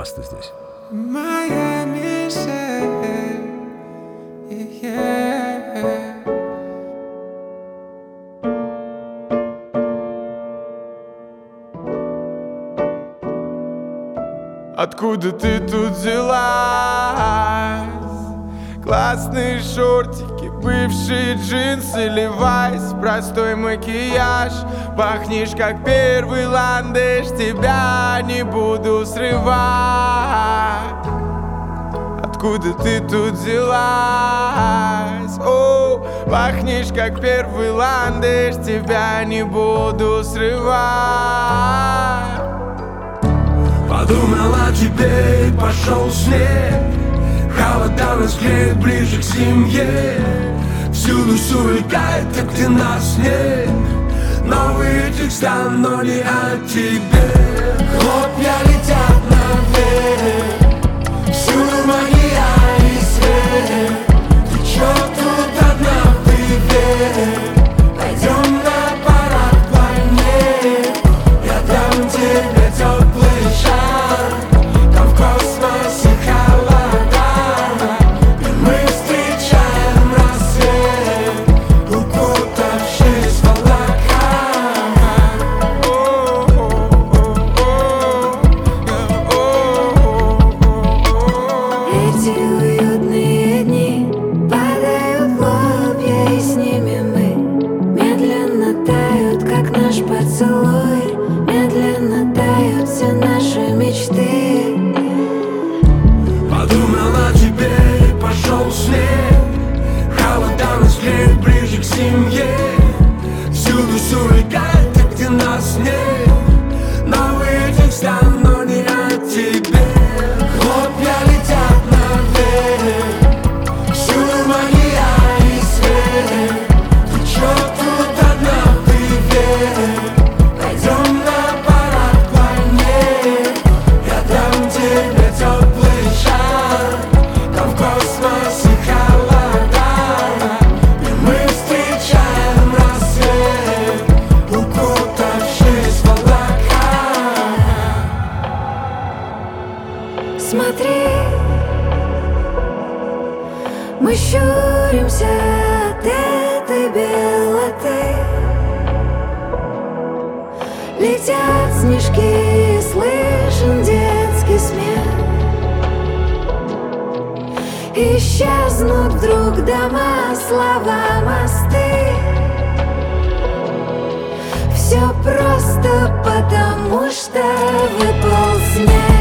Баста здесь. Моя миссия, Откуда ты тут взялась? Классные шортики, бывшие джинсы, левайс, простой макияж. Пахнешь как первый ландыш, тебя не буду срывать. Откуда ты тут взялась? О, пахнешь как первый ландыш, тебя не буду срывать. Подумал о тебе и пошел снег. Холода нас греет ближе к семье. Всюду сувлекает, как ты нас нет. Новые текста, но не о тебе. Хлопья летят наверх. Всюду магия и свет. Ты чё тут одна в привет? Пойдем на парад планет. Я дам тебе теплый шар. Там в космосе холода. И мы встречаем рассвет, укутавшись в облака. Эти уютные дни падают хлопья, и с ними мы медленно тают, как наш поцелуй. Медленно тают все наши мечты. Подумал о тебе и пошел снег. Холода нас греет ближе к семье. Всюду сувлекает, так где нас нет. Новые текста, но не о тебе. Хлопья летят наверх. Всюду магия и свет. Ты чё тут одна в привет? Пойдем на парад планет. Я дам тебе теплый шар. Там в космосе холода. И мы встречаем рассвет, укутавшись в облака. Смотри, мы щуримся от этой белоты. Летят снежки, слышен детский смех. Исчезнут вдруг дома, слова, мосты. Все просто потому, что выпал снег.